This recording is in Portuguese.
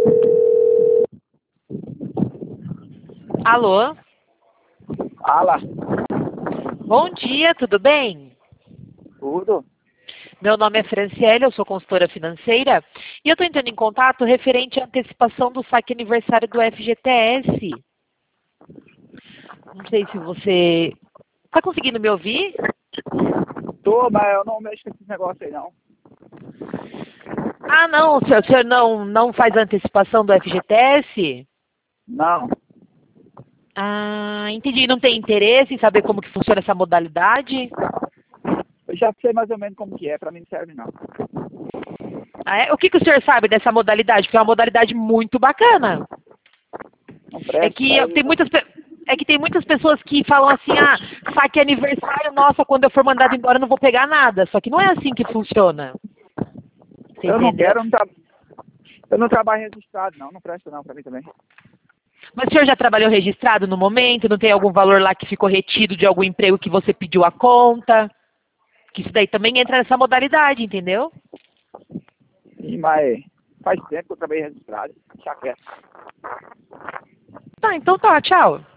Alô? Fala, Bom dia, tudo bem? tudo? Meu nome é Franciele, eu sou consultora financeira e eu estou entrando em contato referente à antecipação do saque aniversário do FGTS. Não sei se você... Está conseguindo me ouvir? Tô, mas eu não mexo com esse negócio aí, não. Ah, não, o senhor não faz a antecipação do FGTS? Não, Ah, entendi. Não tem interesse em saber como que funciona essa modalidade? eu já sei mais ou menos como que é, pra mim não serve não. Ah, é? O que o senhor sabe dessa modalidade? Porque é uma modalidade muito bacana. Não É presta, que tem muitas pessoas que falam assim, ah, saque aniversário, nossa, quando eu for mandado embora eu não vou pegar nada. Só que não é assim que funciona. Você eu não entendeu? quero, eu não trabalho registrado não, não presta não pra mim também. Mas o senhor já trabalhou registrado no momento? Não tem algum valor lá que ficou retido de algum emprego que você pediu a conta? Que isso daí também entra nessa modalidade, entendeu? Sim, mas faz tempo que eu trabalhei registrado, deixa quieto. Tá, então tá, tchau.